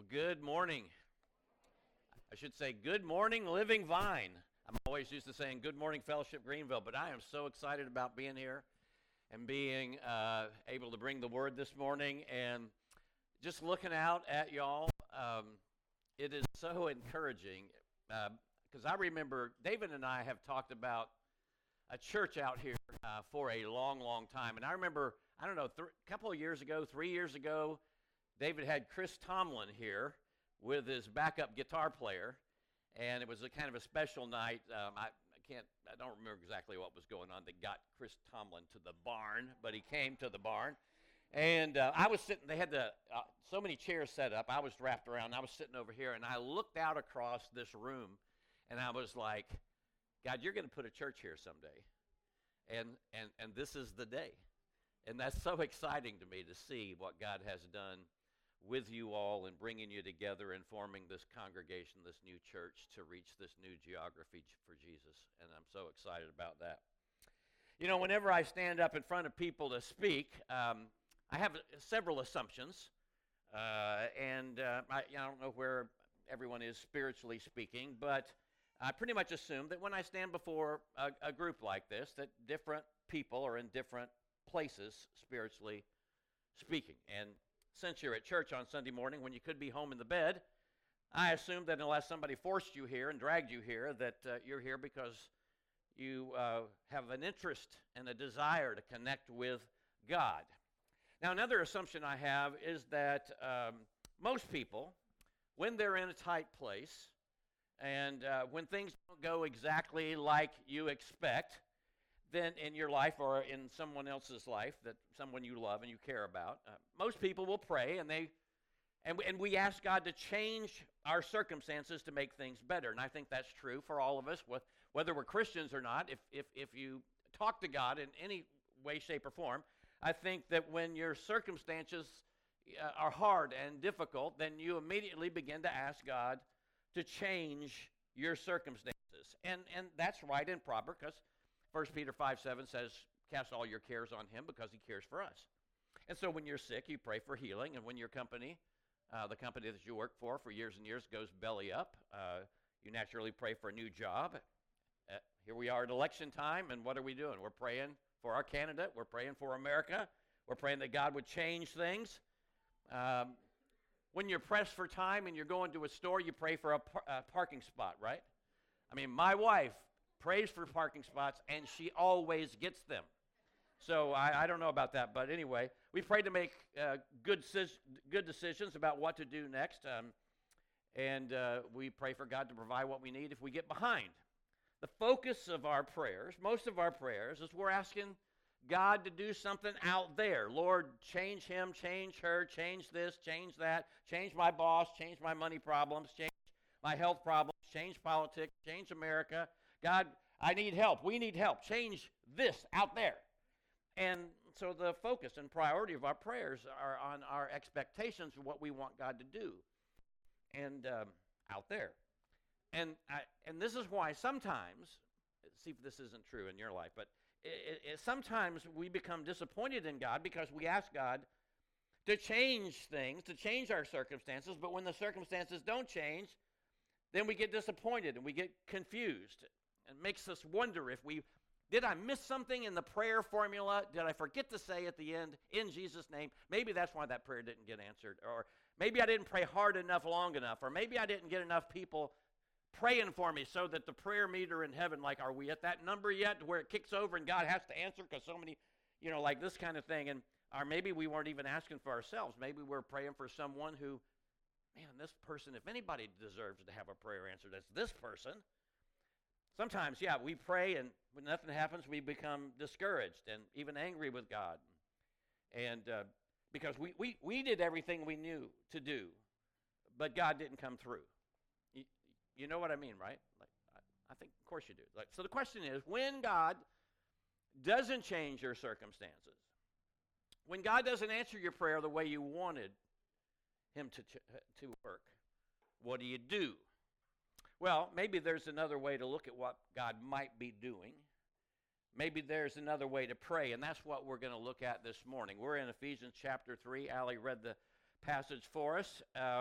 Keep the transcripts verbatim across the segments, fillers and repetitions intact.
Well, good morning. I should say good morning, Living Vine. I'm always used to saying good morning, Fellowship Greenville, but I am so excited about being here and being uh, able to bring the word this morning and just looking out at y'all. Um, it is so encouraging because uh, I remember David and I have talked about a church out here uh, for a long, long time. And I remember, I don't know, th- a couple of years ago, three years ago, David had Chris Tomlin here with his backup guitar player, and it was a kind of a special night. Um, I, I can't, I don't remember exactly what was going on that got Chris Tomlin to the barn, but he came to the barn. And uh, I was sitting, they had the uh, so many chairs set up. I was wrapped around. I was sitting over here, and I looked out across this room, and I was like, God, you're going to put a church here someday. And, and, and this is the day. And that's so exciting to me to see what God has done with you all and bringing you together and forming this congregation, this new church to reach this new geography for Jesus. And I'm so excited about that. You know, whenever I stand up in front of people to speak, um, I have several assumptions. Uh, and uh, I, I don't know where everyone is spiritually speaking, but I pretty much assume that when I stand before a, a group like this, that different people are in different places spiritually speaking. And since you're at church on Sunday morning when you could be home in the bed, I assume that unless somebody forced you here and dragged you here, that uh, you're here because you uh, have an interest and a desire to connect with God. Now, another assumption I have is that um, most people, when they're in a tight place, and uh, when things don't go exactly like you expect, then in your life or in someone else's life, that someone you love and you care about, uh, most people will pray and they and we, and we ask God to change our circumstances to make things better. And I think that's true for all of us, with, whether we're Christians or not. If if if you talk to God in any way, shape, or form, I think that when your circumstances uh, are hard and difficult, then you immediately begin to ask God to change your circumstances. And and that's right and proper, because First Peter five seven says, cast all your cares on him because he cares for us. And so when you're sick, you pray for healing. And when your company, uh, the company that you work for for years and years, goes belly up, uh, you naturally pray for a new job. Uh, here we are at election time, and what are we doing? We're praying for our candidate. We're praying for America. We're praying that God would change things. Um, when you're pressed for time and you're going to a store, you pray for a, par- a parking spot, right? I mean, my wife prays for parking spots, and she always gets them. So I, I don't know about that, but anyway, we pray to make uh, good good decisions about what to do next, um, and uh, we pray for God to provide what we need if we get behind. The focus of our prayers, most of our prayers, is we're asking God to do something out there. Lord, change him, change her, change this, change that, change my boss, change my money problems, change my health problems, change politics, change America. God, I need help. We need help. Change this out there. And so the focus and priority of our prayers are on our expectations of what we want God to do and um, out there. And I, and this is why sometimes, see if this isn't true in your life, but it, it, sometimes we become disappointed in God because we ask God to change things, to change our circumstances, but when the circumstances don't change, then we get disappointed and we get confused. It makes us wonder if we, did I miss something in the prayer formula? Did I forget to say at the end, in Jesus' name? Maybe that's why that prayer didn't get answered. Or maybe I didn't pray hard enough, long enough. Or maybe I didn't get enough people praying for me so that the prayer meter in heaven, like, are we at that number yet where it kicks over and God has to answer because so many, you know, like this kind of thing. And or maybe we weren't even asking for ourselves. Maybe we're praying for someone who, man, this person, if anybody deserves to have a prayer answered, it's this person. Sometimes, yeah, we pray, and when nothing happens, we become discouraged and even angry with God. And uh, because we, we, we did everything we knew to do, but God didn't come through. You, you know what I mean, right? Like, I, I think, of course you do. Like, so the question is, when God doesn't change your circumstances, when God doesn't answer your prayer the way you wanted him to to work, what do you do? Well, maybe there's another way to look at what God might be doing. Maybe there's another way to pray, and that's what we're going to look at this morning. We're in Ephesians chapter three. Allie read the passage for us, uh,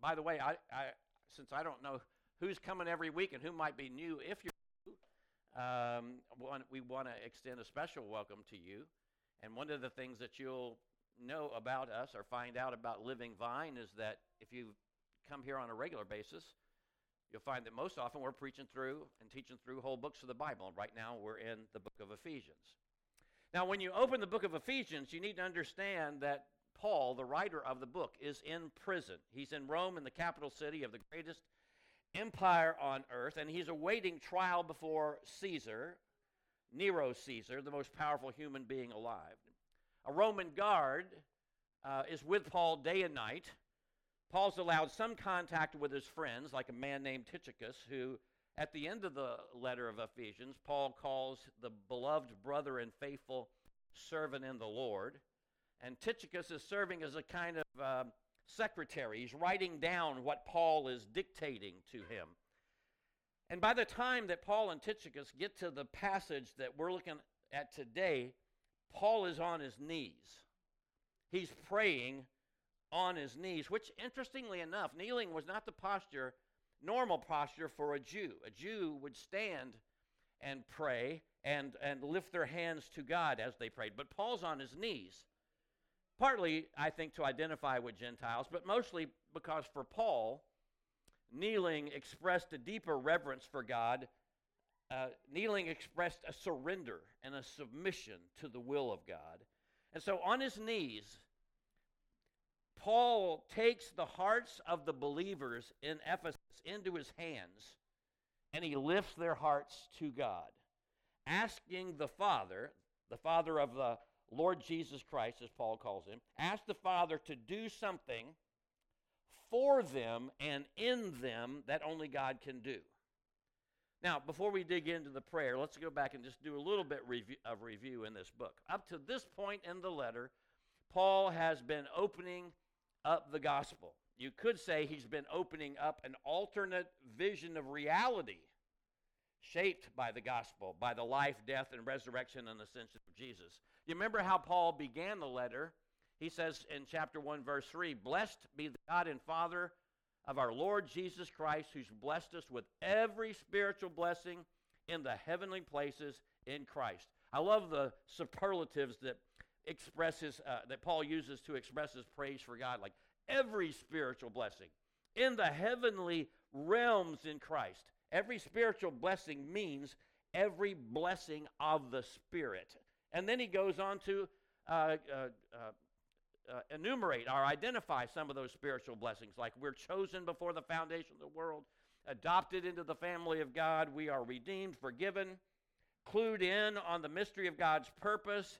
by the way, I, I since I don't know who's coming every week and who might be new, if you're new, um, one, we want to extend a special welcome to you. And one of the things that you'll know about us or find out about Living Vine is that if you come here on a regular basis, you'll find that most often we're preaching through and teaching through whole books of the Bible. And right now we're in the book of Ephesians. Now, when you open the book of Ephesians, you need to understand that Paul, the writer of the book, is in prison. He's in Rome, in the capital city of the greatest empire on earth, and he's awaiting trial before Caesar, Nero Caesar, the most powerful human being alive. A Roman guard uh, is with Paul day and night. Paul's allowed some contact with his friends, like a man named Tychicus, who, at the end of the letter of Ephesians, Paul calls the beloved brother and faithful servant in the Lord. And Tychicus is serving as a kind of uh, secretary. He's writing down what Paul is dictating to him. And by the time that Paul and Tychicus get to the passage that we're looking at today, Paul is on his knees. He's praying on his knees, which, interestingly enough, kneeling was not the posture, normal posture for a Jew. A Jew would stand and pray and, and lift their hands to God as they prayed. But Paul's on his knees, partly, I think, to identify with Gentiles, but mostly because for Paul, kneeling expressed a deeper reverence for God. Uh, kneeling expressed a surrender and a submission to the will of God. And so on his knees, Paul takes the hearts of the believers in Ephesus into his hands, and he lifts their hearts to God, asking the Father, the Father of the Lord Jesus Christ, as Paul calls him, ask the Father to do something for them and in them that only God can do. Now, before we dig into the prayer, let's go back and just do a little bit review, of review in this book. Up to this point in the letter, Paul has been opening up the gospel. You could say he's been opening up an alternate vision of reality shaped by the gospel, by the life, death, and resurrection and ascension of Jesus. You remember how Paul began the letter? He says in chapter one, verse three, "Blessed be the God and Father of our Lord Jesus Christ, who's blessed us with every spiritual blessing in the heavenly places in Christ." I love the superlatives that expresses uh, that Paul uses to express his praise for God, like every spiritual blessing in the heavenly realms in Christ. Every spiritual blessing means every blessing of the Spirit. And then he goes on to uh, uh, uh, Uh, enumerate or identify some of those spiritual blessings, like we're chosen before the foundation of the world, adopted into the family of God, we are redeemed, forgiven, clued in on the mystery of God's purpose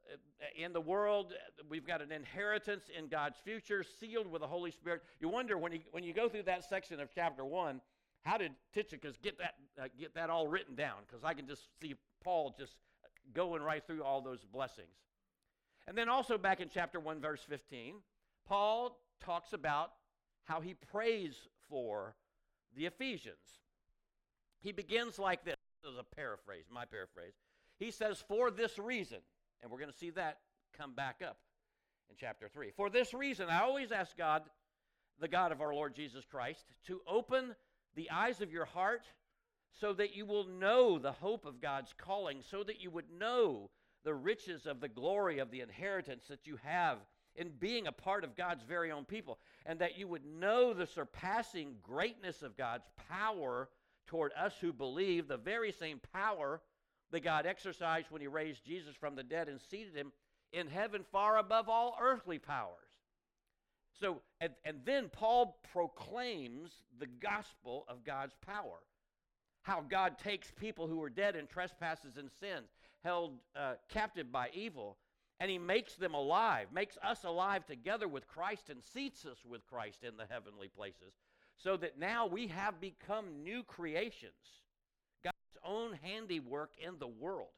in the world. We've got an inheritance in God's future, sealed with the Holy Spirit. You wonder when you when you go through that section of chapter one, how did Tychicus get that uh, get that all written down? Because I can just see Paul just going right through all those blessings. And then also back in chapter one, verse fifteen, Paul talks about how he prays for the Ephesians. He begins like this. This is a paraphrase, my paraphrase. He says, "For this reason," and we're going to see that come back up in chapter three. "For this reason, I always ask God, the God of our Lord Jesus Christ, to open the eyes of your heart so that you will know the hope of God's calling, so that you would know the riches of the glory of the inheritance that you have in being a part of God's very own people, and that you would know the surpassing greatness of God's power toward us who believe, the very same power that God exercised when he raised Jesus from the dead and seated him in heaven far above all earthly powers." So, and, and then Paul proclaims the gospel of God's power. How God takes people who are dead in trespasses and sins, held uh, captive by evil, and he makes them alive, makes us alive together with Christ and seats us with Christ in the heavenly places, so that now we have become new creations, God's own handiwork in the world.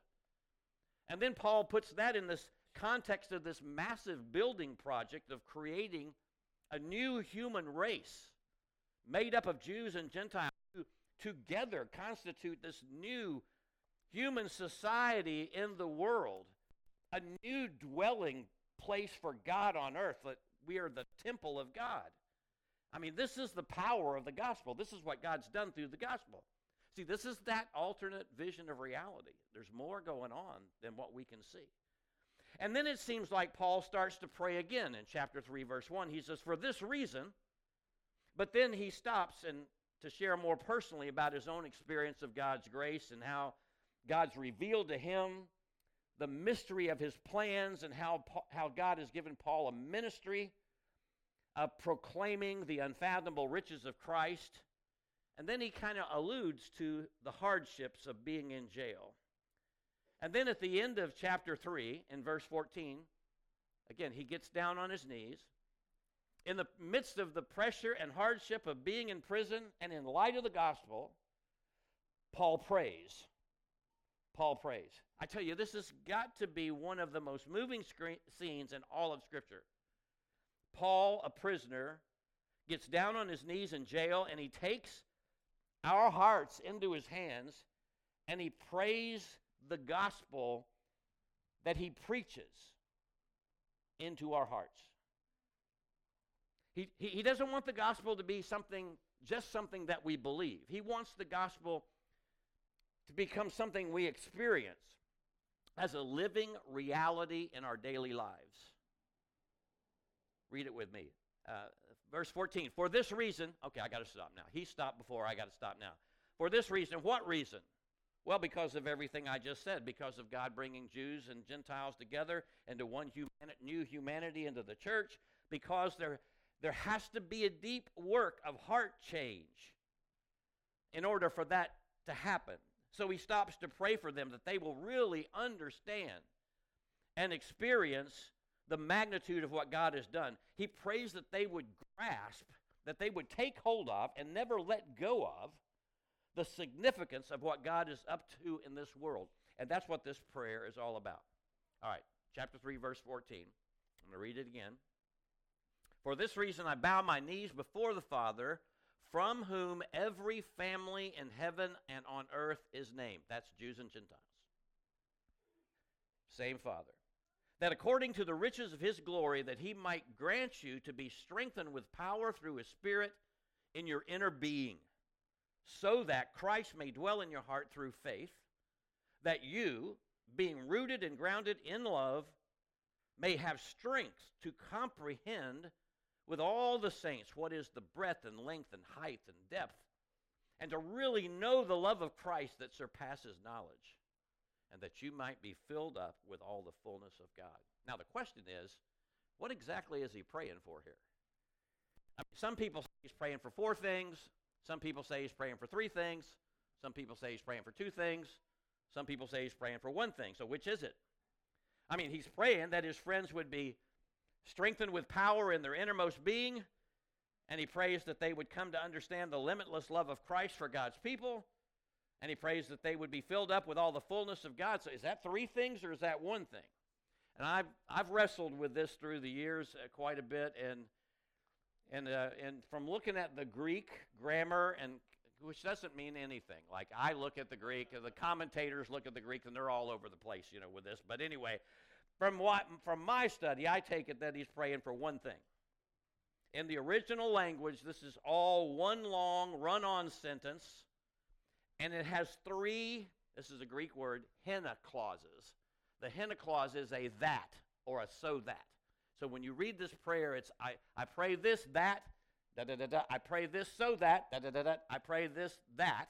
And then Paul puts that in this context of this massive building project of creating a new human race made up of Jews and Gentiles who together constitute this new human society in the world, a new dwelling place for God on earth, that we are the temple of God. I mean, this is the power of the gospel. This is what God's done through the gospel. See, this is that alternate vision of reality. There's more going on than what we can see. And then it seems like Paul starts to pray again in chapter three, verse one. He says, for this reason, but then he stops and to share more personally about his own experience of God's grace and how God's revealed to him the mystery of his plans and how, how God has given Paul a ministry of proclaiming the unfathomable riches of Christ. And then he kind of alludes to the hardships of being in jail. And then at the end of chapter three, in verse fourteen, again, he gets down on his knees. In the midst of the pressure and hardship of being in prison and in light of the gospel, Paul prays. Paul prays. I tell you, this has got to be one of the most moving screen, scenes in all of Scripture. Paul, a prisoner, gets down on his knees in jail, and he takes our hearts into his hands, and he prays the gospel that he preaches into our hearts. He, he, he doesn't want the gospel to be something, just something that we believe. He wants the gospel to become something we experience as a living reality in our daily lives. Read it with me. Uh, verse fourteen, for this reason, okay, I got to stop now. He stopped before, I got to stop now. For this reason, what reason? Well, because of everything I just said, because of God bringing Jews and Gentiles together into one human, new humanity into the church, because there, there has to be a deep work of heart change in order for that to happen. So he stops to pray for them that they will really understand and experience the magnitude of what God has done. He prays that they would grasp, that they would take hold of and never let go of the significance of what God is up to in this world. And that's what this prayer is all about. All right, chapter three, verse fourteen. I'm going to read it again. For this reason I bow my knees before the Father, from whom every family in heaven and on earth is named. That's Jews and Gentiles. Same Father. That according to the riches of his glory, that he might grant you to be strengthened with power through his Spirit in your inner being, so that Christ may dwell in your heart through faith, that you, being rooted and grounded in love, may have strength to comprehend with all the saints what is the breadth and length and height and depth, and to really know the love of Christ that surpasses knowledge, and that you might be filled up with all the fullness of God. Now the question is, what exactly is he praying for here? I mean, some people say he's praying for four things. Some people say he's praying for three things. Some people say he's praying for two things. Some people say he's praying for one thing. So which is it? I mean, he's praying that his friends would be strengthened with power in their innermost being, and he prays that they would come to understand the limitless love of Christ for God's people, and he prays that they would be filled up with all the fullness of God. So is that three things or is that one thing? And I've, I've wrestled with this through the years uh, quite a bit, and and uh, and from looking at the Greek grammar, and which doesn't mean anything. Like, I look at the Greek, and the commentators look at the Greek, and they're all over the place, you know, with this. But anyway, from what from my study, I take it that he's praying for one thing. In the original language, this is all one long run-on sentence, and it has three, this is a Greek word, hina clauses. The hina clause is a that, or a so that. So when you read this prayer, it's I, I pray this, that, da da da da. I pray this, so that, da da da da. I pray this, that.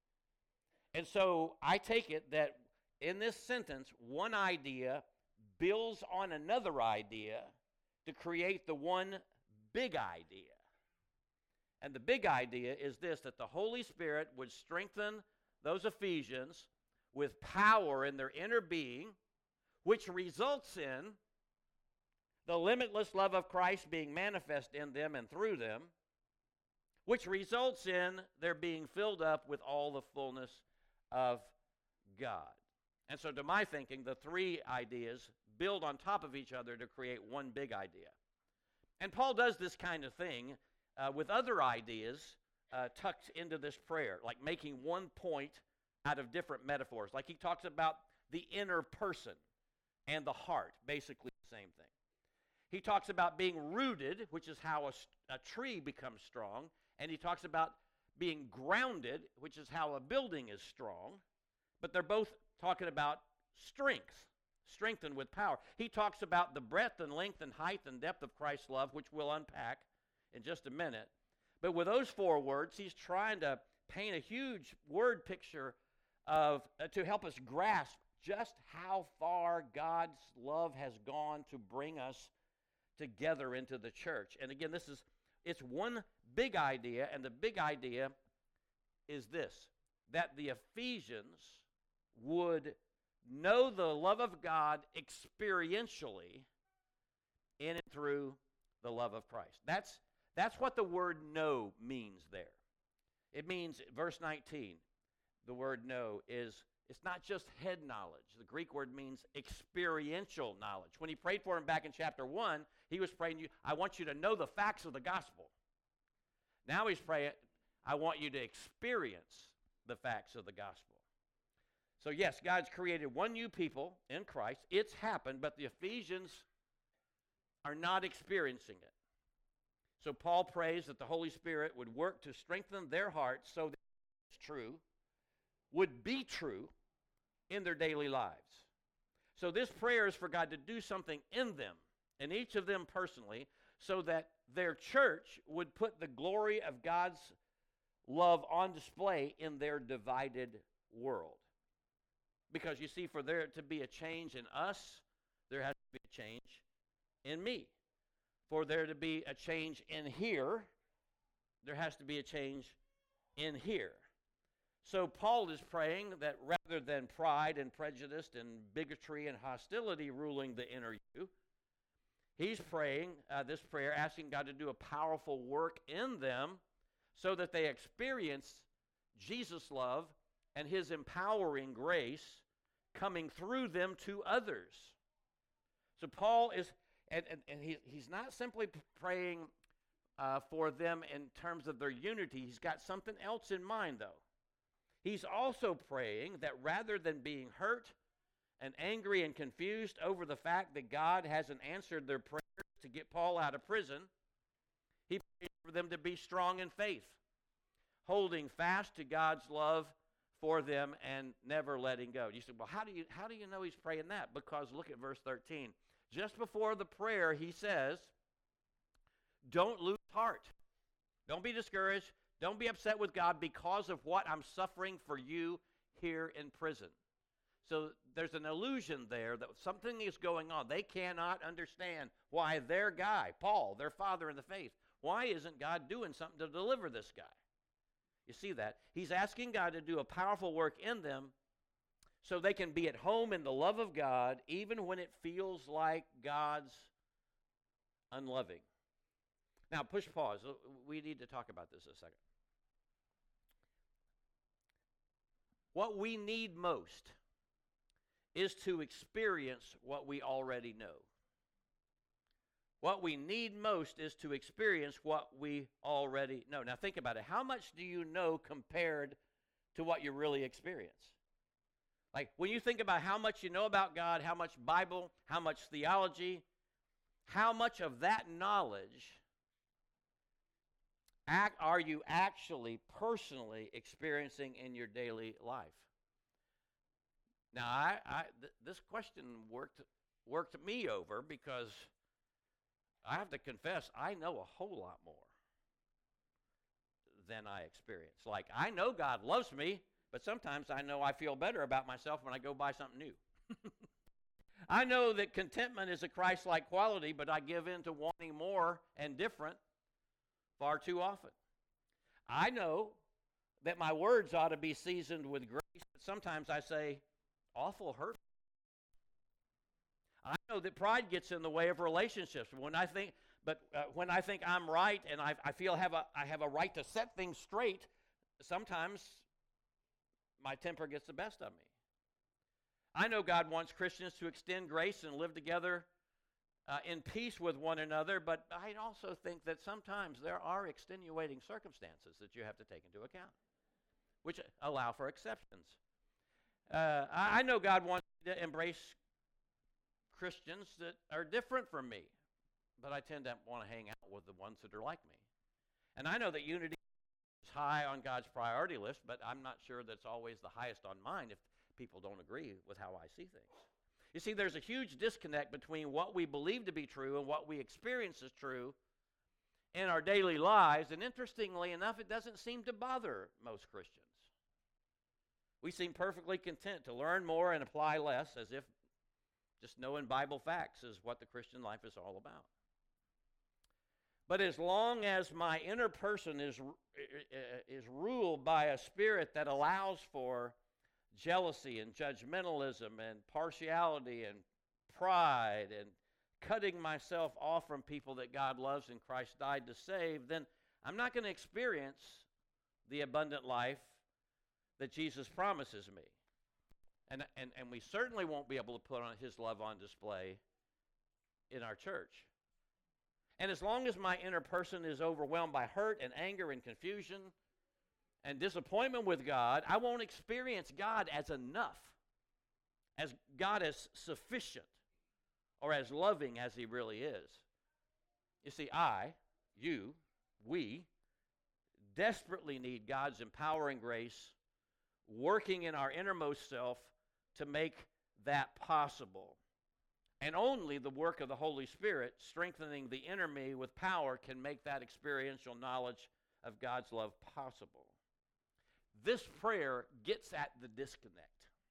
And so I take it that in this sentence, one idea builds on another idea to create the one big idea. And the big idea is this, that the Holy Spirit would strengthen those Ephesians with power in their inner being, which results in the limitless love of Christ being manifest in them and through them, which results in their being filled up with all the fullness of God. And so to my thinking, the three ideas build on top of each other to create one big idea. And Paul does this kind of thing uh, with other ideas uh, tucked into this prayer, like making one point out of different metaphors. Like he talks about the inner person and the heart, basically the same thing. He talks about being rooted, which is how a, a tree becomes strong. And he talks about being grounded, which is how a building is strong. But they're both talking about strength, strengthened with power. He talks about the breadth and length and height and depth of Christ's love, which we'll unpack in just a minute. But with those four words, he's trying to paint a huge word picture of uh, to help us grasp just how far God's love has gone to bring us together into the church. And again, this is it's one big idea, and the big idea is this, that the Ephesians would know the love of God experientially in and through the love of Christ. That's that's what the word know means there. It means, verse nineteen, the word know is, it's not just head knowledge. The Greek word means experiential knowledge. When he prayed for him back in chapter one, he was praying, you, I want you to know the facts of the gospel. Now he's praying, I want you to experience the facts of the gospel. So yes, God's created one new people in Christ. It's happened, but the Ephesians are not experiencing it. So Paul prays that the Holy Spirit would work to strengthen their hearts so that it's true, would be true in their daily lives. So this prayer is for God to do something in them, and each of them personally, so that their church would put the glory of God's love on display in their divided world. Because you see, for there to be a change in us, there has to be a change in me. For there to be a change in here, there has to be a change in here. So Paul is praying that rather than pride and prejudice and bigotry and hostility ruling the inner you, he's praying uh, this prayer, asking God to do a powerful work in them so that they experience Jesus' love and his empowering grace coming through them to others. So Paul is, and, and, and he, he's not simply praying uh, for them in terms of their unity. He's got something else in mind, though. He's also praying that rather than being hurt and angry and confused over the fact that God hasn't answered their prayers to get Paul out of prison, he prays for them to be strong in faith, holding fast to God's love for them and never letting go. You say, well, how do you how do you know he's praying that? Because look at verse thirteen. Just before the prayer, he says, don't lose heart. Don't be discouraged. Don't be upset with God because of what I'm suffering for you here in prison. So there's an illusion there that something is going on. They cannot understand why their guy, Paul, their father in the faith, why isn't God doing something to deliver this guy? You see that? He's asking God to do a powerful work in them so they can be at home in the love of God even when it feels like God's unloving. Now, push pause. We need to talk about this a second. What we need most is to experience what we already know. What we need most is to experience what we already know. Now think about it. How much do you know compared to what you really experience? Like when you think about how much you know about God, how much Bible, how much theology, how much of that knowledge act, are you actually personally experiencing in your daily life? Now, I, I th- this question worked worked me over because I have to confess, I know a whole lot more than I experience. Like, I know God loves me, but sometimes I know I feel better about myself when I go buy something new. I know that contentment is a Christ-like quality, but I give in to wanting more and different far too often. I know that my words ought to be seasoned with grace, but sometimes I say, awful hurt. I know that pride gets in the way of relationships. When I think, but uh, when I think I'm right and I, I feel have a, I have a right to set things straight, sometimes my temper gets the best of me. I know God wants Christians to extend grace and live together uh, in peace with one another, but I also think that sometimes there are extenuating circumstances that you have to take into account, which allow for exceptions. Uh, I, I know God wants me to embrace Christians that are different from me. but I tend to want to hang out with the ones that are like me. And I know that unity is high on God's priority list, but I'm not sure that's always the highest on mine if people don't agree with how I see things. You see, there's a huge disconnect between what we believe to be true and what we experience as true in our daily lives, and interestingly enough, it doesn't seem to bother most Christians. We seem perfectly content to learn more and apply less, as if just knowing Bible facts is what the Christian life is all about. But as long as my inner person is, is ruled by a spirit that allows for jealousy and judgmentalism and partiality and pride and cutting myself off from people that God loves and Christ died to save, then I'm not going to experience the abundant life that Jesus promises me. And, and, and we certainly won't be able to put on his love on display in our church. And as long as my inner person is overwhelmed by hurt and anger and confusion and disappointment with God, I won't experience God as enough, as God as sufficient, or as loving as he really is. You see, I, you, we desperately need God's empowering grace working in our innermost self to make that possible. And only the work of the Holy Spirit, strengthening the inner me with power, can make that experiential knowledge of God's love possible. This prayer gets at the disconnect.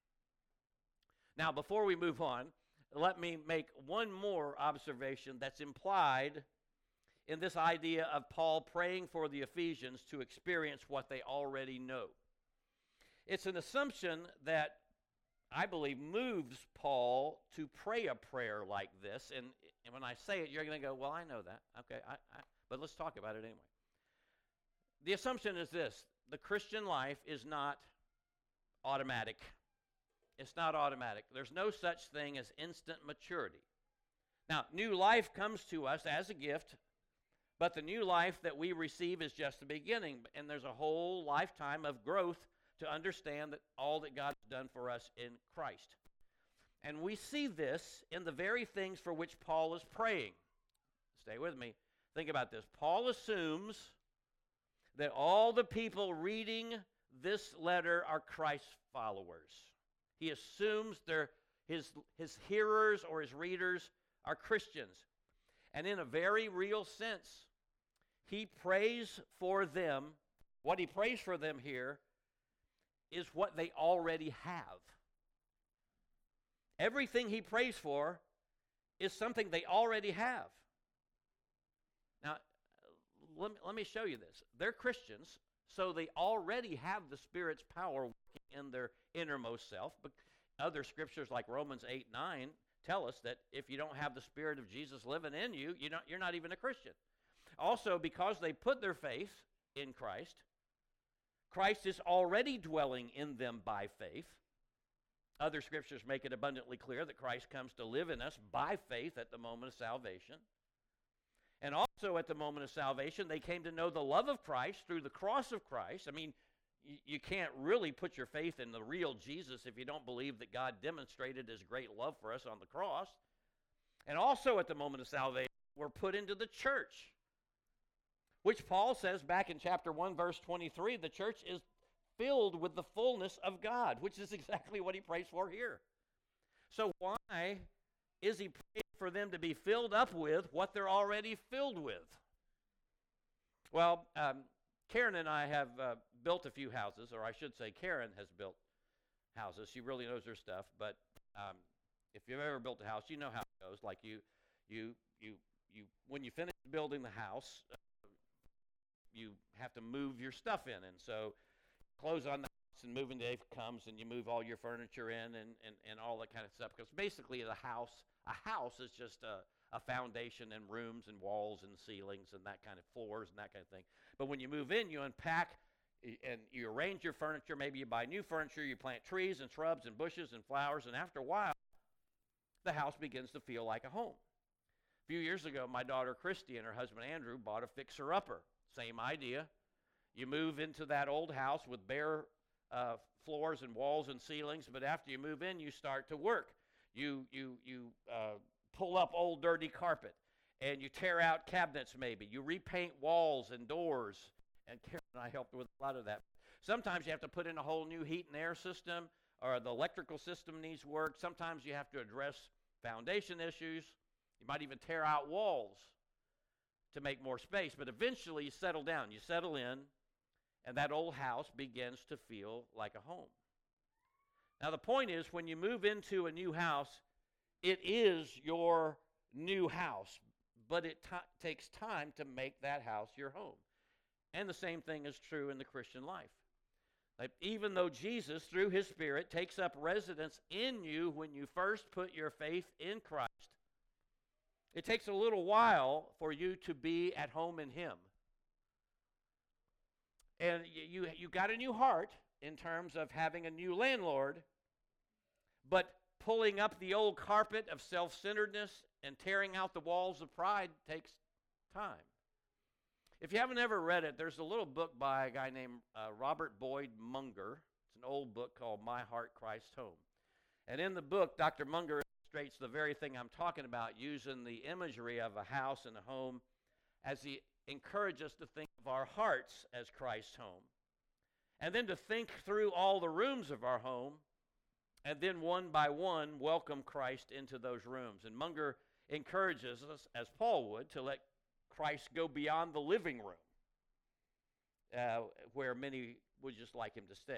Now, before we move on, let me make one more observation that's implied in this idea of Paul praying for the Ephesians to experience what they already know. It's an assumption that I believe moves Paul to pray a prayer like this. And, and when I say it, you're going to go, well, I know that. Okay, I, I, but let's talk about it anyway. The assumption is this: the Christian life is not automatic. It's not automatic. There's no such thing as instant maturity. Now, new life comes to us as a gift, but the new life that we receive is just the beginning. And there's a whole lifetime of growth to understand that all that God has done for us in Christ. And we see this in the very things for which Paul is praying. Stay with me. Think about this. Paul assumes that all the people reading this letter are Christ followers. He assumes they're his, his hearers or his readers are Christians. And in a very real sense, he prays for them. What he prays for them here is what they already have. Everything he prays for is something they already have. Now, let me, let me show you this. They're Christians, so they already have the Spirit's power working in their innermost self. But other scriptures like Romans eight nine tell us that if you don't have the Spirit of Jesus living in you, you're not, you're not even a Christian. Also, because they put their faith in Christ, Christ is already dwelling in them by faith. Other scriptures make it abundantly clear that Christ comes to live in us by faith at the moment of salvation. And also at the moment of salvation, they came to know the love of Christ through the cross of Christ. I mean, you, you can't really put your faith in the real Jesus if you don't believe that God demonstrated his great love for us on the cross. And also at the moment of salvation, we're put into the church, which Paul says back in chapter one, verse twenty-three, the church is filled with the fullness of God, which is exactly what he prays for here. So why is he praying for them to be filled up with what they're already filled with? Well, um, Karen and I have uh, built a few houses, or I should say Karen has built houses. She really knows her stuff, but um, if you've ever built a house, you know how it goes. Like you, you, you, you. When you finish building the house, uh, you have to move your stuff in, and so close on the house and moving day comes, and you move all your furniture in and, and, and all that kind of stuff. Because basically, the house, a house is just a, a foundation and rooms and walls and ceilings and that kind of floors and that kind of thing. But when you move in, you unpack and you arrange your furniture. Maybe you buy new furniture. You plant trees and shrubs and bushes and flowers, and after a while, the house begins to feel like a home. A few years ago, my daughter Christy and her husband Andrew bought a fixer-upper. Same idea. You move into that old house with bare uh, floors and walls and ceilings, but after you move in, you start to work. You you you uh, pull up old dirty carpet, and you tear out cabinets maybe. You repaint walls and doors, and Karen and I helped with a lot of that. Sometimes you have to put in a whole new heat and air system, or the electrical system needs work. Sometimes you have to address foundation issues. You might even tear out walls to make more space, but eventually you settle down. You settle in, and that old house begins to feel like a home. Now, the point is, when you move into a new house, it is your new house, but it t- takes time to make that house your home. And the same thing is true in the Christian life. Like, even though Jesus, through his Spirit, takes up residence in you when you first put your faith in Christ, it takes a little while for you to be at home in him. And you, you, you got a new heart in terms of having a new landlord, but pulling up the old carpet of self-centeredness and tearing out the walls of pride takes time. If you haven't ever read it, there's a little book by a guy named uh, Robert Boyd Munger. It's an old book called My Heart, Christ's Home. And in the book, Doctor Munger illustrates the very thing I'm talking about, using the imagery of a house and a home as he encourages us to think of our hearts as Christ's home. And then to think through all the rooms of our home, and then one by one welcome Christ into those rooms. And Munger encourages us, as Paul would, to let Christ go beyond the living room, uh, where many would just like him to stay.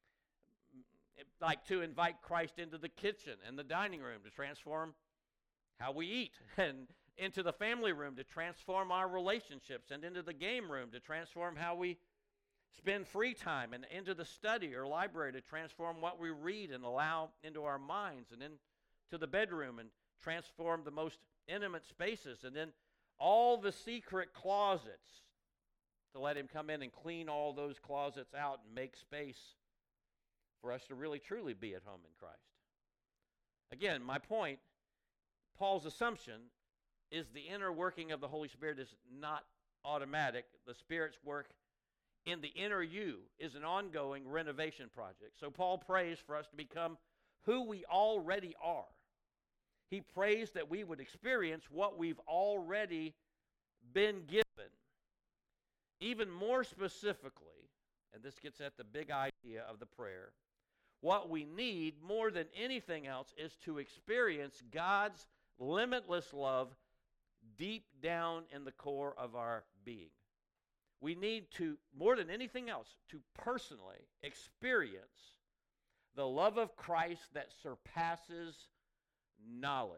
Like to invite Christ into the kitchen and the dining room to transform how we eat, and into the family room to transform our relationships, and into the game room to transform how we spend free time, and into the study or library to transform what we read and allow into our minds, and into the bedroom and transform the most intimate spaces, and then all the secret closets to let him come in and clean all those closets out and make space for us to really truly be at home in Christ. Again, my point, Paul's assumption is the inner working of the Holy Spirit is not automatic. The Spirit's work in the inner you is an ongoing renovation project. So Paul prays for us to become who we already are. He prays that we would experience what we've already been given. Even more specifically, and this gets at the big idea of the prayer, what we need more than anything else is to experience God's limitless love deep down in the core of our being. We need to, more than anything else, to personally experience the love of Christ that surpasses knowledge.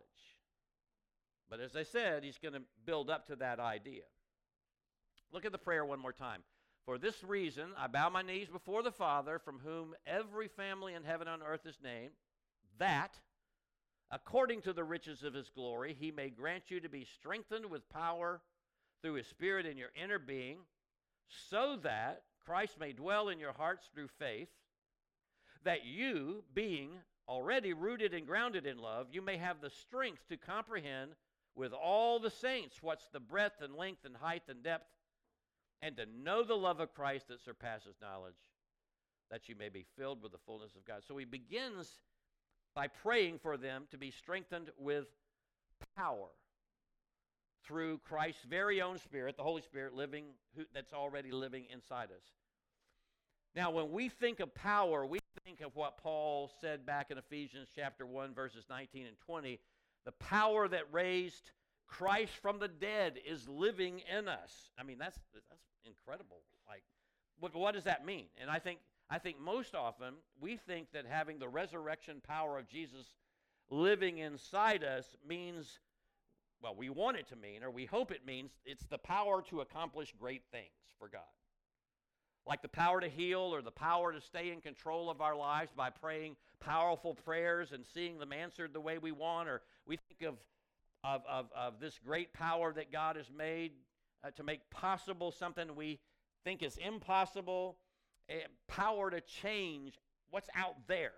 But as I said, he's going to build up to that idea. Look at the prayer one more time. For this reason, I bow my knees before the Father, from whom every family in heaven and earth is named, that, according to the riches of his glory, he may grant you to be strengthened with power through his Spirit in your inner being, so that Christ may dwell in your hearts through faith, that you, being already rooted and grounded in love, you may have the strength to comprehend with all the saints what's the breadth and length and height and depth, and to know the love of Christ that surpasses knowledge, that you may be filled with the fullness of God. So he begins by praying for them to be strengthened with power through Christ's very own Spirit, the Holy Spirit living, who, that's already living inside us. Now, when we think of power, we think of what Paul said back in Ephesians chapter one, verses nineteen and twenty. The power that raised Christ from the dead is living in us. I mean, that's that's incredible. Like, what, what does that mean? And I think I think most often we think that having the resurrection power of Jesus living inside us means, well, we want it to mean, or we hope it means, it's the power to accomplish great things for God. Like the power to heal, or the power to stay in control of our lives by praying powerful prayers and seeing them answered the way we want. Or we think of, of, of, of this great power that God has made uh, to make possible something we think is impossible, uh, power to change what's out there.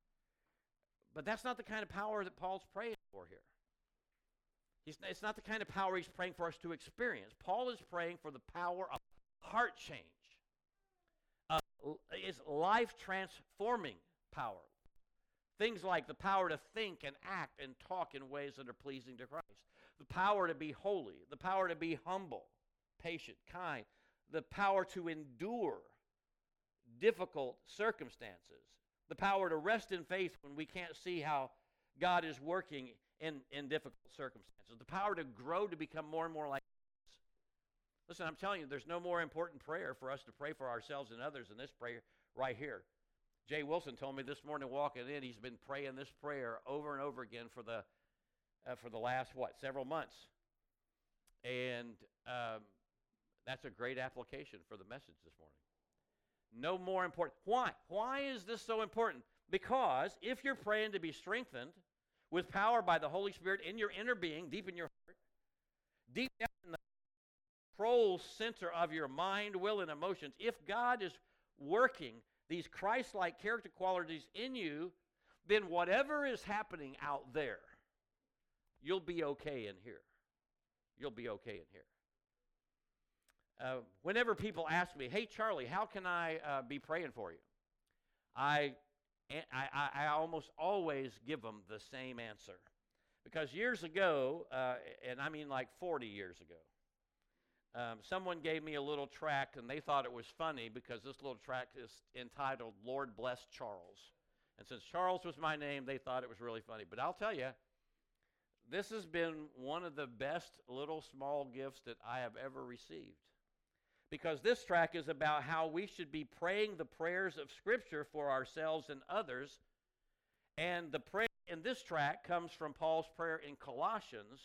But that's not the kind of power that Paul's praying for here. He's, it's not the kind of power he's praying for us to experience. Paul is praying for the power of heart change. Uh, is life-transforming power. Things like the power to think and act and talk in ways that are pleasing to Christ. the power to be holy, the power to be humble, patient, kind, the power to endure difficult circumstances, the power to rest in faith when we can't see how God is working in, in difficult circumstances, the power to grow to become more and more like Jesus. Listen, I'm telling you, there's no more important prayer for us to pray for ourselves and others than this prayer right here. Jay Wilson told me this morning walking in, he's been praying this prayer over and over again for the uh, for the last, what, several months. And um, that's a great application for the message this morning. No more important. Why? Why is this so important? Because if you're praying to be strengthened with power by the Holy Spirit in your inner being, deep in your heart, deep down in the control center of your mind, will, and emotions, if God is working these Christ-like character qualities in you, then whatever is happening out there, you'll be okay in here. You'll be okay in here. Uh, whenever people ask me, hey, Charlie, how can I uh, be praying for you? I, I, I almost always give them the same answer. Because years ago, uh, and I mean like forty years ago, um, someone gave me a little tract, and they thought it was funny because this little tract is entitled, Lord Bless Charles. And since Charles was my name, they thought it was really funny. But I'll tell you, this has been one of the best little small gifts that I have ever received. Because this tract is about how we should be praying the prayers of Scripture for ourselves and others. And the prayer in this tract comes from Paul's prayer in Colossians,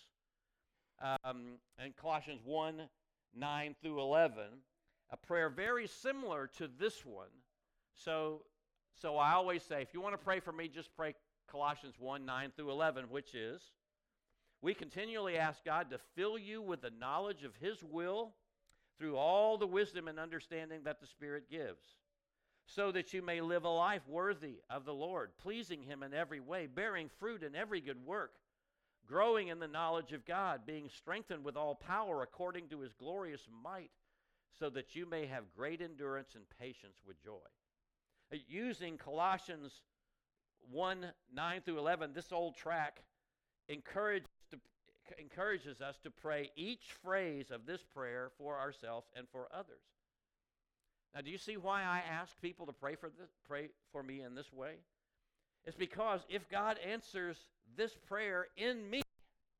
um, in Colossians one, nine through eleven, a prayer very similar to this one. So, so I always say, if you want to pray for me, just pray Colossians one, nine through eleven, which is, we continually ask God to fill you with the knowledge of His will through all the wisdom and understanding that the Spirit gives, so that you may live a life worthy of the Lord, pleasing Him in every way, bearing fruit in every good work, growing in the knowledge of God, being strengthened with all power according to His glorious might, so that you may have great endurance and patience with joy. Uh, Using Colossians one, nine through eleven, this old tract encourages to encourages us to pray each phrase of this prayer for ourselves and for others. Now, do you see why I ask people to pray for this, pray for me in this way? It's because if God answers this prayer in me,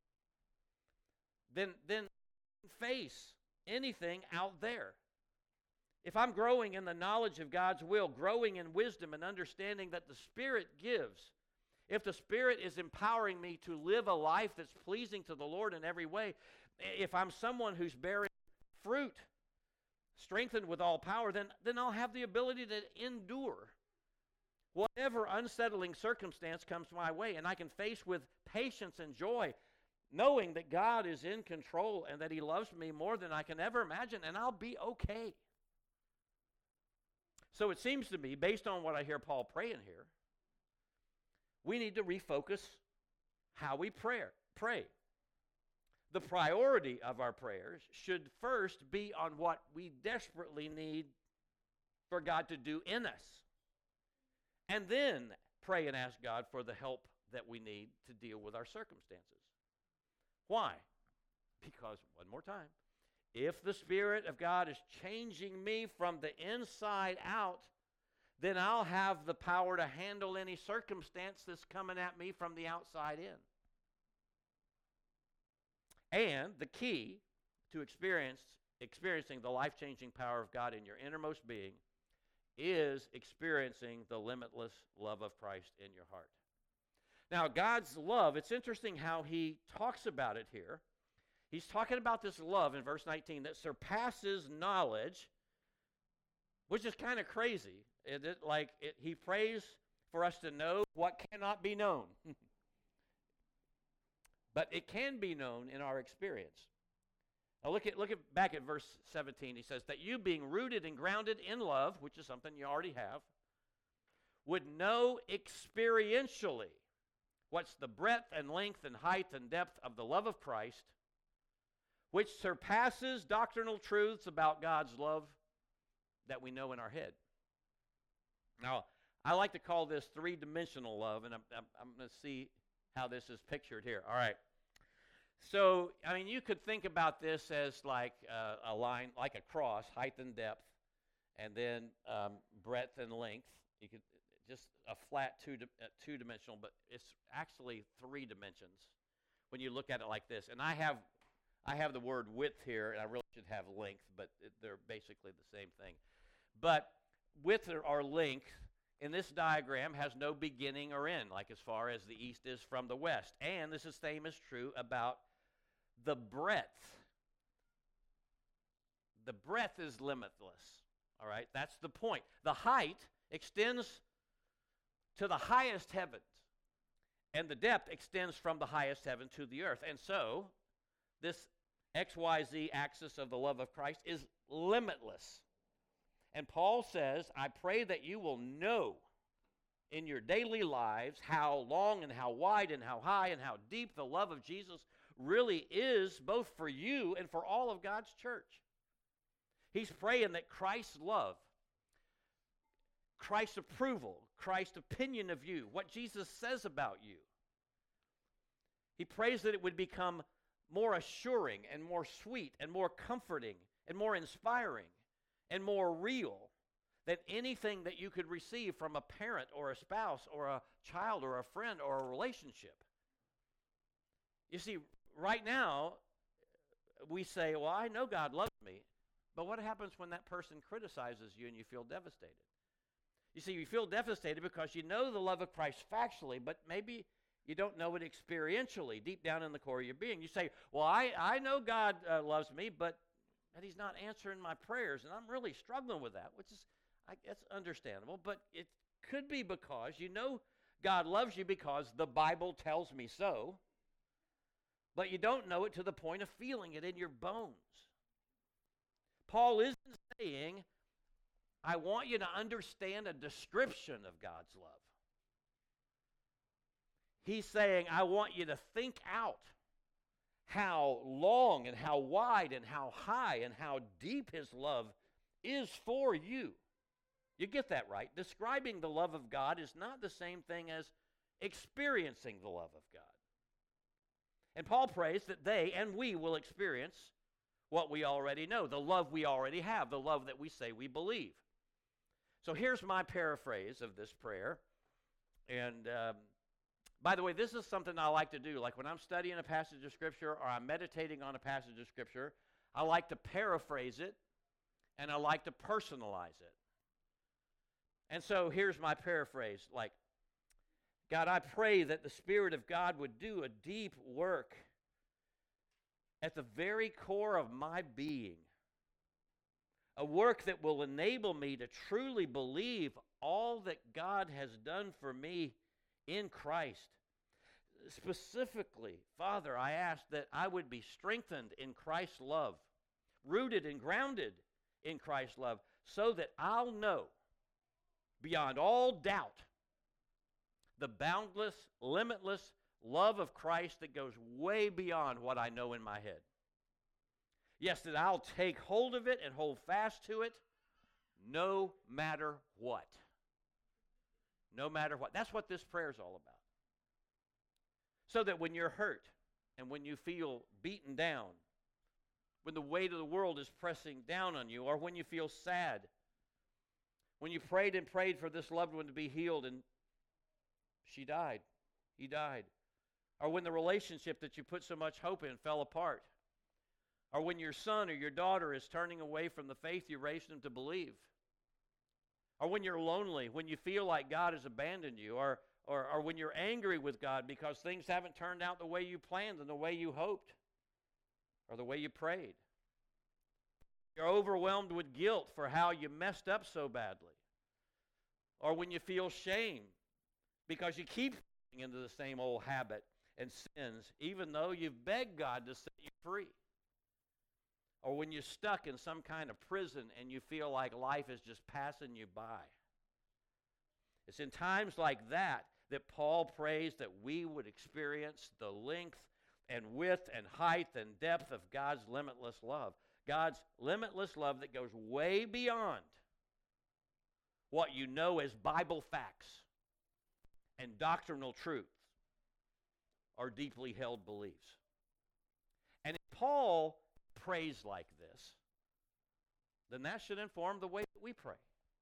then then face anything out there. If I'm growing in the knowledge of God's will, growing in wisdom and understanding that the Spirit gives, if the Spirit is empowering me to live a life that's pleasing to the Lord in every way, if I'm someone who's bearing fruit, strengthened with all power, then, then I'll have the ability to endure whatever unsettling circumstance comes my way, and I can face with patience and joy, knowing that God is in control and that He loves me more than I can ever imagine, and I'll be okay. So it seems to me, based on what I hear Paul praying here, we need to refocus how we pray. Pray. The priority of our prayers should first be on what we desperately need for God to do in us. And then pray and ask God for the help that we need to deal with our circumstances. Why? Because, one more time, if the Spirit of God is changing me from the inside out, then I'll have the power to handle any circumstance that's coming at me from the outside in. And the key to experience, experiencing the life-changing power of God in your innermost being is experiencing the limitless love of Christ in your heart. Now, God's love, it's interesting how He talks about it here. He's talking about this love in verse nineteen that surpasses knowledge, which is kind of crazy. It, it, like it, he prays for us to know what cannot be known. But it can be known in our experience. Now look at look at back at verse seventeen. He says that you, being rooted and grounded in love, which is something you already have, would know experientially what's the breadth and length and height and depth of the love of Christ, which surpasses doctrinal truths about God's love that we know in our head. Now, I like to call this three-dimensional love, and I'm, I'm, I'm going to see how this is pictured here. All right. So, I mean, you could think about this as like uh, a line, like a cross, height and depth, and then um, breadth and length. You could just a flat two di- uh, two dimensional, but it's actually three dimensions when you look at it like this. And I have I have the word width here, and I really should have length, but it, they're basically the same thing. But width or, or length in this diagram has no beginning or end, like as far as the east is from the west. And this is same is true about the breadth. The breadth is limitless. All right, that's the point. The height extends to the highest heavens, and the depth extends from the highest heaven to the earth. And so, this X Y Z axis of the love of Christ is limitless. And Paul says, I pray that you will know in your daily lives how long and how wide and how high and how deep the love of Jesus really is, both for you and for all of God's church. He's praying that Christ's love, Christ's approval, Christ's opinion of you, what Jesus says about you, he prays that it would become more assuring and more sweet and more comforting and more inspiring and more real than anything that you could receive from a parent or a spouse or a child or a friend or a relationship. You see, right now, we say, well, I know God loves me, but what happens when that person criticizes you and you feel devastated? You see, you feel devastated because you know the love of Christ factually, but maybe you don't know it experientially, deep down in the core of your being. You say, well, I, I know God uh, loves me, but and he's not answering my prayers, and I'm really struggling with that, which is, I guess, understandable. But it could be because you know God loves you because the Bible tells me so, but you don't know it to the point of feeling it in your bones. Paul isn't saying, I want you to understand a description of God's love. He's saying, I want you to think out how long and how wide and how high and how deep his love is for you. You get that right. Describing the love of God is not the same thing as experiencing the love of God. And Paul prays that they and we will experience what we already know, the love we already have, the love that we say we believe. So here's my paraphrase of this prayer. And um, by the way, this is something I like to do. Like when I'm studying a passage of Scripture or I'm meditating on a passage of Scripture, I like to paraphrase it and I like to personalize it. And so here's my paraphrase. Like, God, I pray that the Spirit of God would do a deep work at the very core of my being. A work that will enable me to truly believe all that God has done for me in Christ. Specifically, Father, I ask that I would be strengthened in Christ's love, rooted and grounded in Christ's love, so that I'll know beyond all doubt the boundless, limitless love of Christ that goes way beyond what I know in my head. Yes, that I'll take hold of it and hold fast to it no matter what. No matter what. That's what this prayer is all about. So that when you're hurt and when you feel beaten down, when the weight of the world is pressing down on you, or when you feel sad, when you prayed and prayed for this loved one to be healed and she died, he died, or when the relationship that you put so much hope in fell apart, or when your son or your daughter is turning away from the faith you raised them to believe, or when you're lonely, when you feel like God has abandoned you, or, or, or when you're angry with God because things haven't turned out the way you planned and the way you hoped, or the way you prayed. You're overwhelmed with guilt for how you messed up so badly, or when you feel shame because you keep falling into the same old habit and sins, even though you've begged God to set you free. Or when you're stuck in some kind of prison and you feel like life is just passing you by. It's in times like that that Paul prays that we would experience the length and width and height and depth of God's limitless love. God's limitless love that goes way beyond what you know as Bible facts and doctrinal truths or deeply held beliefs. And if Paul prays like this, then that should inform the way that we pray.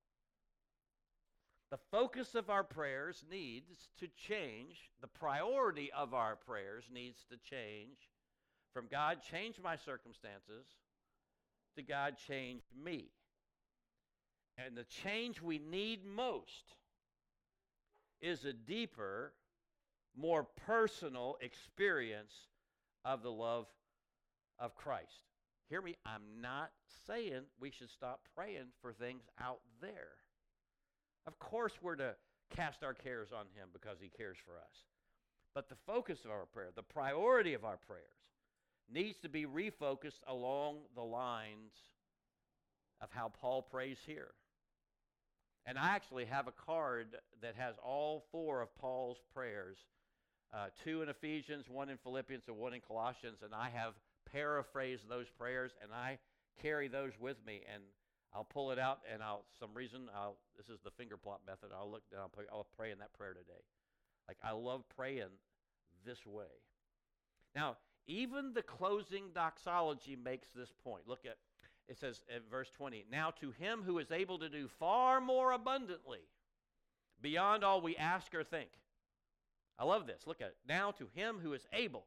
The focus of our prayers needs to change. The priority of our prayers needs to change from God, change my circumstances, to God, change me. And the change we need most is a deeper, more personal experience of the love of Christ. Hear me, I'm not saying we should stop praying for things out there. Of course we're to cast our cares on him because he cares for us. But the focus of our prayer, the priority of our prayers, needs to be refocused along the lines of how Paul prays here. And I actually have a card that has all four of Paul's prayers, uh, two in Ephesians, one in Philippians, and one in Colossians, and I have paraphrased those prayers, and I carry those with me, and I'll pull it out, and I'll, some reason, I'll, this is the finger plot method, I'll look down, I'll pray in that prayer today. Like, I love praying this way. Now, even the closing doxology makes this point. Look at, it says in verse twenty, now to him who is able to do far more abundantly, beyond all we ask or think. I love this. Look at it. Now to him who is able,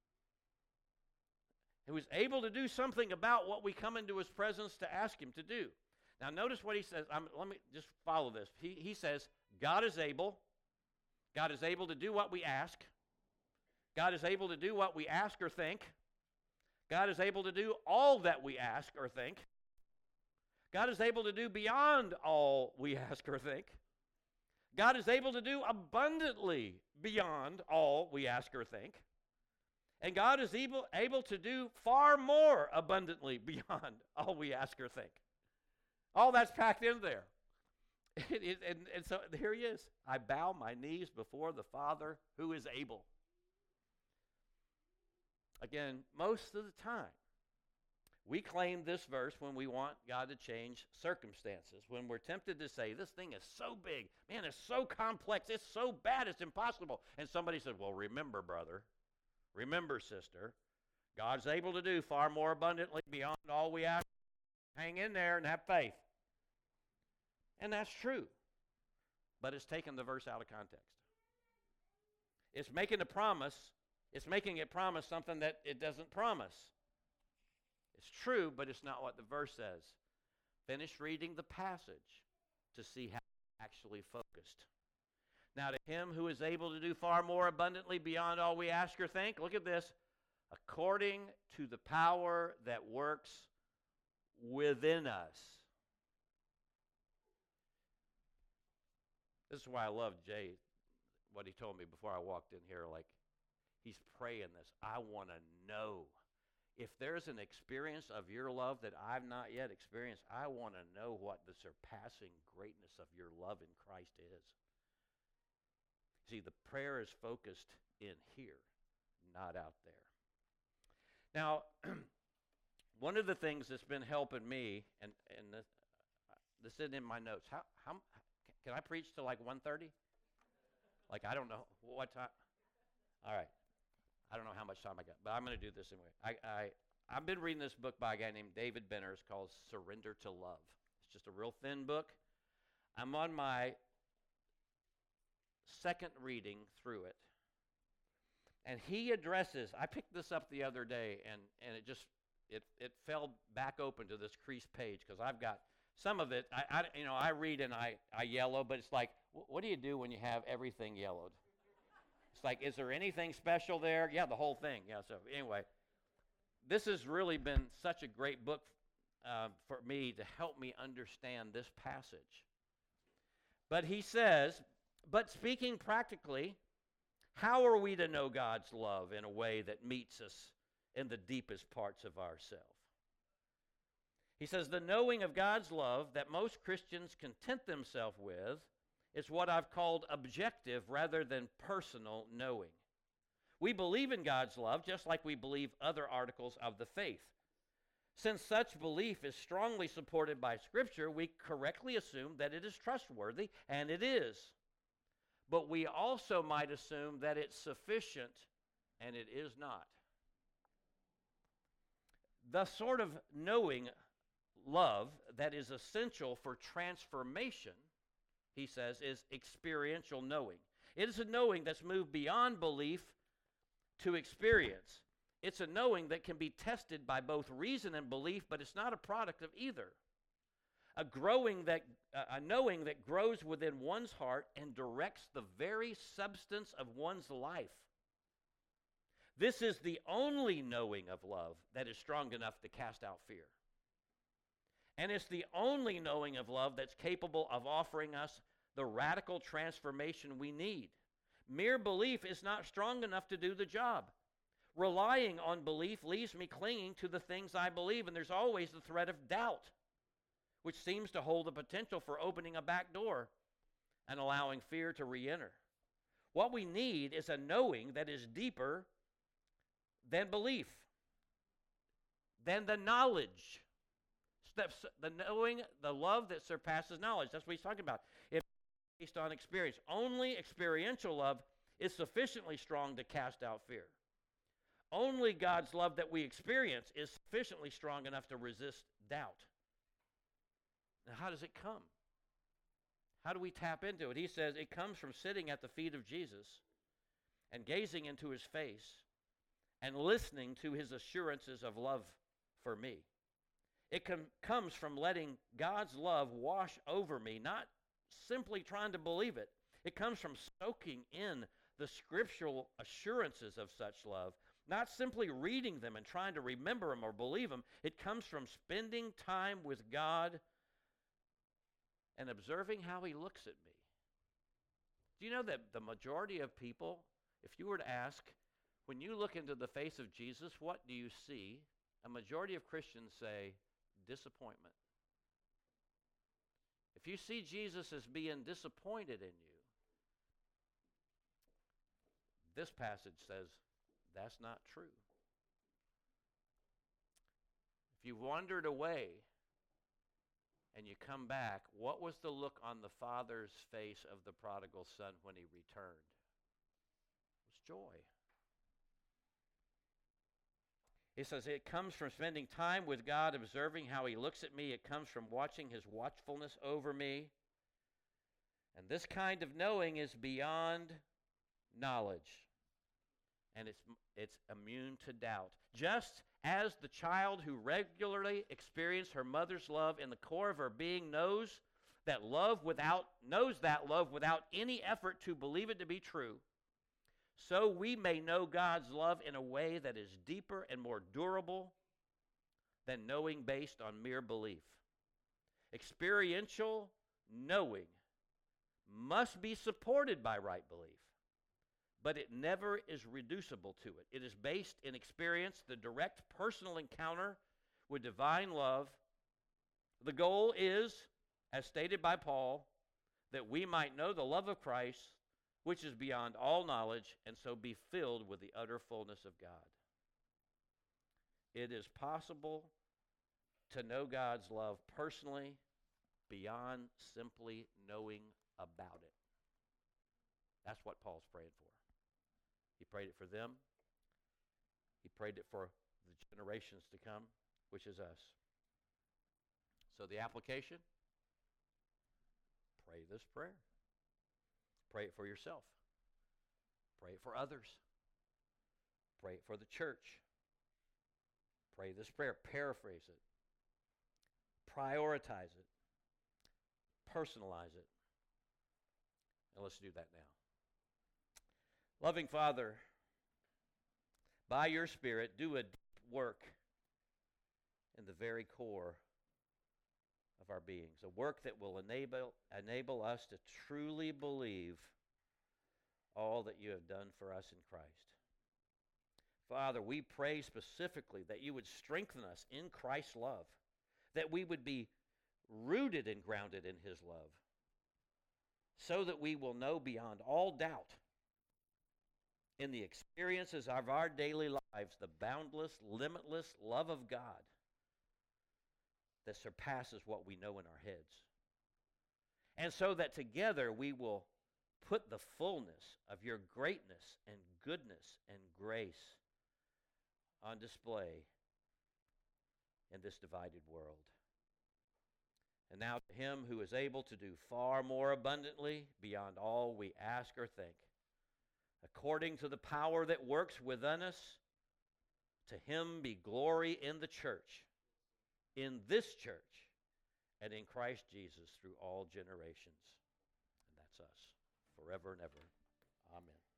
who is able to do something about what we come into his presence to ask him to do. Now notice what he says. I'm, let me just follow this. He, he says, God is able. God is able to do what we ask. God is able to do what we ask or think. God is able to do all that we ask or think. God is able to do beyond all we ask or think. God is able to do abundantly beyond all we ask or think. And God is able, able to do far more abundantly beyond all we ask or think. All that's packed in there. It, it, and, and so here he is. I bow my knees before the Father who is able. Again, most of the time, we claim this verse when we want God to change circumstances. When we're tempted to say, this thing is so big, man, it's so complex, it's so bad, it's impossible. And somebody said, well, remember, brother, remember, sister, God's able to do far more abundantly beyond all we ask. Hang in there and have faith. And that's true. But it's taken the verse out of context. It's making a promise. It's making it promise something that it doesn't promise. It's true, but it's not what the verse says. Finish reading the passage to see how it's actually focused. Now, to him who is able to do far more abundantly beyond all we ask or think, look at this, according to the power that works within us. This is why I love Jay, what he told me before I walked in here. Like, he's praying this. I want to know. If there's an experience of your love that I've not yet experienced, I want to know what the surpassing greatness of your love in Christ is. See, the prayer is focused in here, not out there. Now, one of the things that's been helping me, and, and this, this isn't in my notes, how, how can I preach till like one thirty? Like, I don't know what time. All right. I don't know how much time I got, but I'm going to do this anyway. I, I, I've been reading this book by a guy named David Benner. It's called Surrender to Love. It's just a real thin book. I'm on my second reading through it. And he addresses, I picked this up the other day, and, and it just, it, it fell back open to this creased page, because I've got some of it, I, I, you know, I read and I, I yellow, but it's like, wh- what do you do when you have everything yellowed? It's like, is there anything special there? Yeah, the whole thing. Yeah, so anyway, this has really been such a great book uh, for me to help me understand this passage. But he says, but speaking practically, how are we to know God's love in a way that meets us in the deepest parts of ourselves? He says, the knowing of God's love that most Christians content themselves with is what I've called objective rather than personal knowing. We believe in God's love just like we believe other articles of the faith. Since such belief is strongly supported by Scripture, we correctly assume that it is trustworthy, and it is. But we also might assume that it's sufficient, and it is not. The sort of knowing love that is essential for transformation, he says, is experiential knowing. It is a knowing that's moved beyond belief to experience. It's a knowing that can be tested by both reason and belief, but it's not a product of either. A growing that uh, a knowing that grows within one's heart and directs the very substance of one's life. This is the only knowing of love that is strong enough to cast out fear. And it's the only knowing of love that's capable of offering us the radical transformation we need. Mere belief is not strong enough to do the job. Relying on belief leaves me clinging to the things I believe, and there's always the threat of doubt, which seems to hold the potential for opening a back door and allowing fear to re-enter. What we need is a knowing that is deeper than belief, than the knowledge. The knowing, the love that surpasses knowledge. That's what he's talking about. It's based on experience. Only experiential love is sufficiently strong to cast out fear. Only God's love that we experience is sufficiently strong enough to resist doubt. Now, how does it come? How do we tap into it? He says it comes from sitting at the feet of Jesus and gazing into his face and listening to his assurances of love for me. It com- comes from letting God's love wash over me, not simply trying to believe it. It comes from soaking in the scriptural assurances of such love, not simply reading them and trying to remember them or believe them. It comes from spending time with God and observing how he looks at me. Do you know that the majority of people, if you were to ask, when you look into the face of Jesus, what do you see? A majority of Christians say, disappointment. If you see Jesus as being disappointed in you, this passage says that's not true. If you've wandered away and you come back, what was the look on the Father's face of the prodigal son when he returned? It was joy. It says it comes from spending time with God, observing how he looks at me. It comes from watching his watchfulness over me. And this kind of knowing is beyond knowledge. And it's, it's immune to doubt. Just as the child who regularly experienced her mother's love in the core of her being knows that love without knows that love without any effort to believe it to be true, so we may know God's love in a way that is deeper and more durable than knowing based on mere belief. Experiential knowing must be supported by right belief, but it never is reducible to it. It is based in experience, the direct personal encounter with divine love. The goal is, as stated by Paul, that we might know the love of Christ, which is beyond all knowledge, and so be filled with the utter fullness of God. It is possible to know God's love personally beyond simply knowing about it. That's what Paul's praying for. He prayed it for them. He prayed it for the generations to come, which is us. So the application, pray this prayer. Pray it for yourself. Pray it for others. Pray it for the church. Pray this prayer. Paraphrase it. Prioritize it. Personalize it. And let's do that now. Loving Father, by your Spirit, do a deep work in the very core of our beings, a work that will enable, enable us to truly believe all that you have done for us in Christ. Father, we pray specifically that you would strengthen us in Christ's love, that we would be rooted and grounded in his love, so that we will know beyond all doubt in the experiences of our daily lives the boundless, limitless love of God that surpasses what we know in our heads. And so that together we will put the fullness of your greatness and goodness and grace on display in this divided world. And now to him who is able to do far more abundantly beyond all we ask or think, according to the power that works within us, to him be glory in the church, in this church, and in Christ Jesus through all generations. And that's us, forever and ever. Amen.